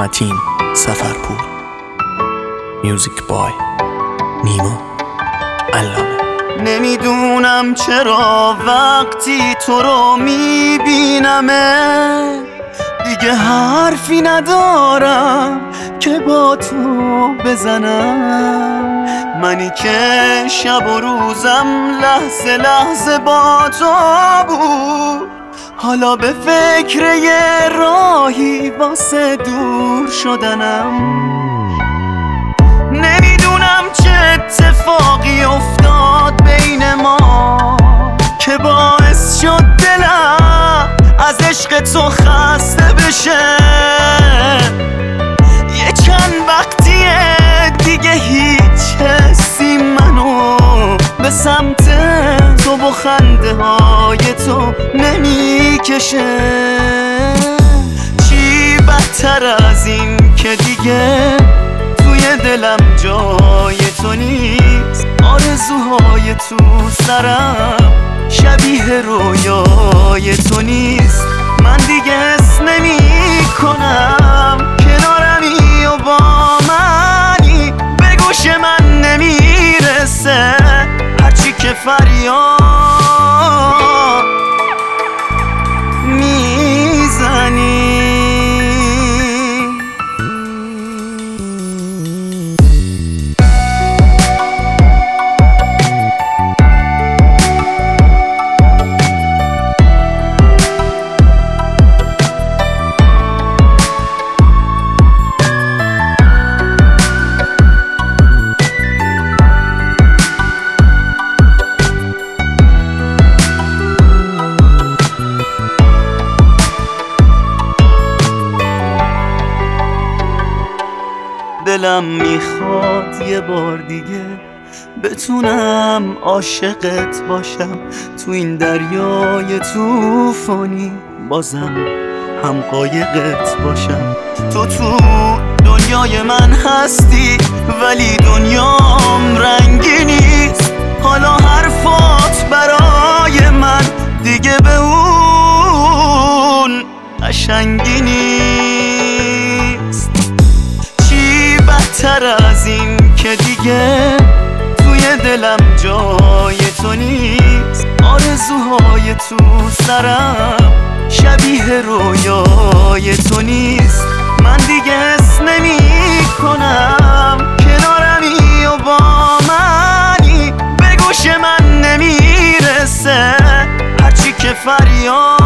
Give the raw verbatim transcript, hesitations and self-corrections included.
متین سفرپور. میوزیک بای نیما علامه. نمیدونم چرا وقتی تو رو میبینمه دیگه حرفی ندارم که با تو بزنم. منی که شب و روزم لحظه لحظه با تو بود، حالا به فکر یه راهی واسه دور شدنم. نمیدونم چه اتفاقی افتاد بین ما که باعث شد دلم از عشق تو خسته بشه. یه چند وقتیه دیگه هیچ حسی منو به سمت تو با خنده های تو نمیکشه. چی بدتر از این که دیگه توی دلم جای تو نیست، آرزوهای تو سرم شبیه رویای تو نیست. من دیگه حس نمی کنم کنارمی و با منی، به گوش من نمیرسه هرچی که فریاد میزنی. دلم میخواد یه بار دیگه بتونم عاشقت باشم، تو این دریای طوفانی بازم هم قایقت باشم. تو تو دنیای من هستی ولی دنیام رنگی نیست، حالا حرفات برای من دیگه به اون قشنگی نیست. بدتر از این که دیگه توی دلم جای تو نیست، آرزوهای تو سرم شبیه رویای تو نیست. من دیگه حس نمی کنم کنارمی و با منی، به گوش من نمیرسه هرچی که فریاد